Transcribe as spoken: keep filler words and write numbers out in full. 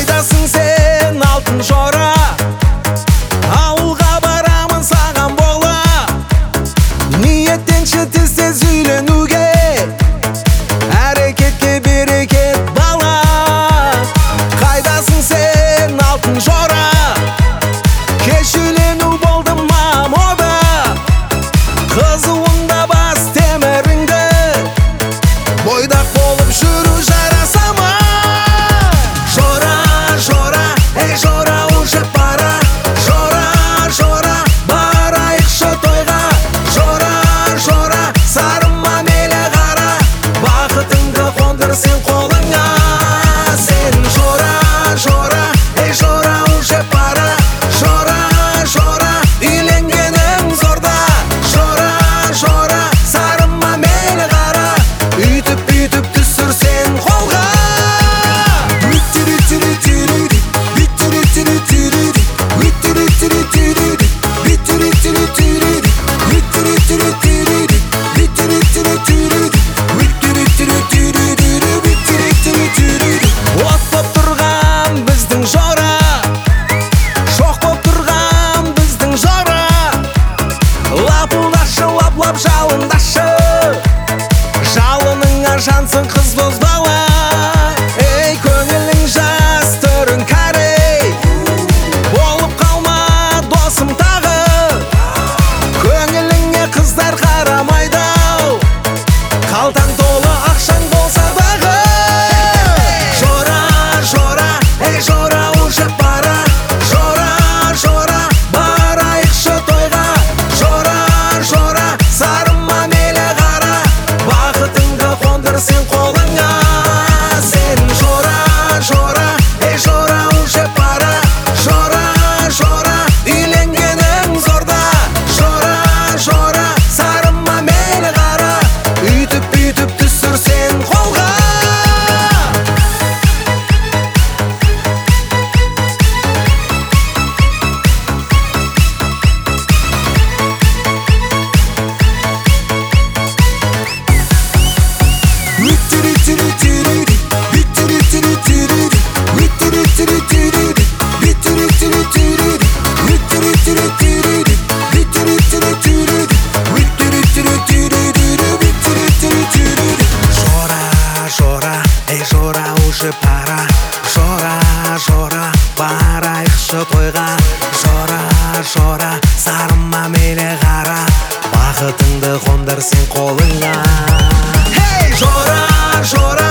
Қайдасың сен алтын жора, ауылға барамын саған бола. Ниеттенші тез-тез үйленуге, әрекетке берекет бала. Қайдасың сен алтын жора, кеш үйлену болды ма мода. Қызуыңда бас теміріңді, бойдақ болып жүру жараса ма? Жора, жора, ей жора, уже пора. Жора, жора, барайықшы тойға. Жора, жора, сарыма мейлі қара, бақытыңды қондыр сен қолыңа. Сен жора, жора, ей жора, уже пора. Жора, жора, үйленгенің зорда. Жора, жора, сарыма мейлі қара, үйтіп-үйтіп түсірсен қолға. От боп тұрған біздің жора, шоқ боп тұрған біздің жора. Лапылдашы, лап-лап жалындашы, жалыныңа жансың қыз бозбала. Ей, көңілің жас, түрің кәрі, болып қалма досым тағы. Көңіліңе қыздар қарамайды-ау, қалтаң толы ақшаң болса дағы. Жора, жора, ей жора, уже пора. Жора, жора, барайықшы тойға. Жора, жора, сарыма мейлі қара, бақытыңды қондыр сен қолыңа. Сен жора, жора, ей жора, уже пора. Жора, жора, үйленгенің зорда. Жора, жора, сарыма мейлі қара, үйтіп-үйтіп түсірсен қолға. Жора, жора, ей жора, уже пора. Жора, жора, барайықшы тойға. Жора, жора, сарыма мейлі қара, бақытыңды қондыр сен қолыңа. Hey! Жора, жора,